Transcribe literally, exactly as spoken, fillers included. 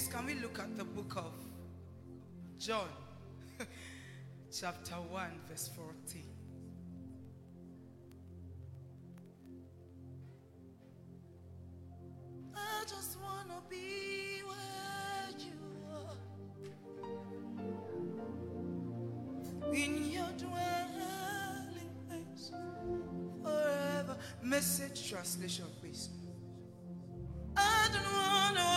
can we look at the book of John, chapter one, verse fourteen. I just want to be where you are, in your dwelling place forever. Message translation, please.